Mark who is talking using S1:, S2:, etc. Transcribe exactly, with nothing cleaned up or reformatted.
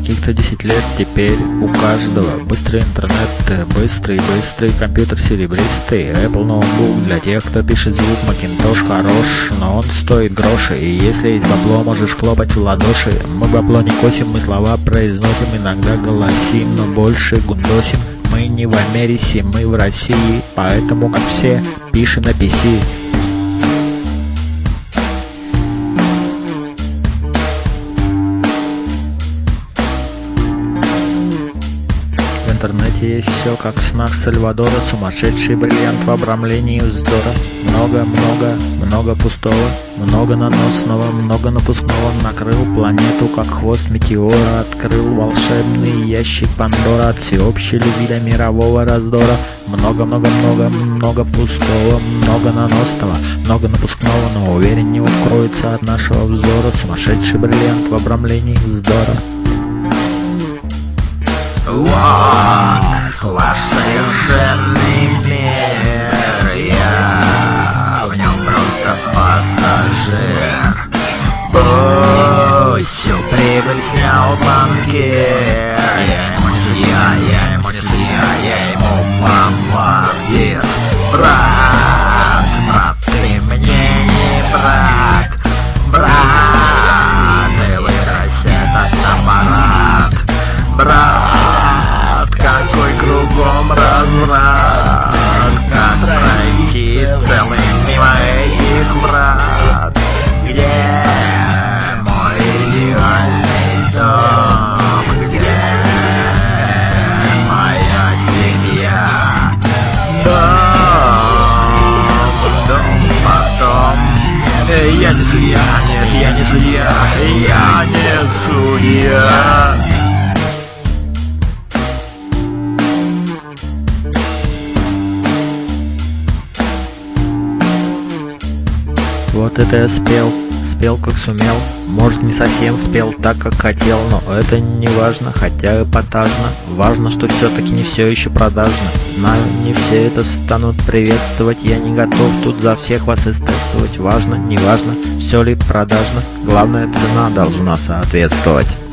S1: каких-то десять лет теперь у каждого быстрый интернет, быстрый, быстрый компьютер серебристый, Apple ноутбук для тех, кто пишет звук, Macintosh хорош, но он стоит гроши, и если есть бабло, можешь хлопать в ладоши. Мы бабло не косим, мы слова произносим, иногда голосим, но больше гундосим. Мы не в Америке, мы в России, поэтому, как все, пишем на пи си. В интернете есть все, как в снах Сальвадора, сумасшедший бриллиант в обрамлении вздора. Много-много, много пустого, много наносного, много напускного. Накрыл планету, как хвост метеора. Открыл волшебный ящик Пандора от всеобщей любви до мирового раздора. Много-много-много, много пустого, много наносного, много напускного, но уверен, не укроется от нашего взора. Сумасшедший бриллиант в обрамлении вздора.
S2: Вот ваш совершенный мир, я в нем просто пассажир. Пусть всю прибыль снял банкир, я ему не судья, я ему не судья, я ему бомбардир. Брат, брат, ты мне не брат, брат, ты выбрось этот аппарат. Брат, какой кругом разврат, как пройти целый мимо этих врат? Где мой идеальный дом, где моя семья? Дом, дом, потом. Я не судья, нет, я не судья, я не судья.
S1: Вот это я спел, спел как сумел. Может, не совсем спел так, как хотел, но это не важно, хотя эпатажно. Важно, что все-таки не все еще продажно. Знаю, не все это станут приветствовать, я не готов тут за всех вас эстетствовать. Важно, не важно, все ли продажно, главное, цена должна соответствовать.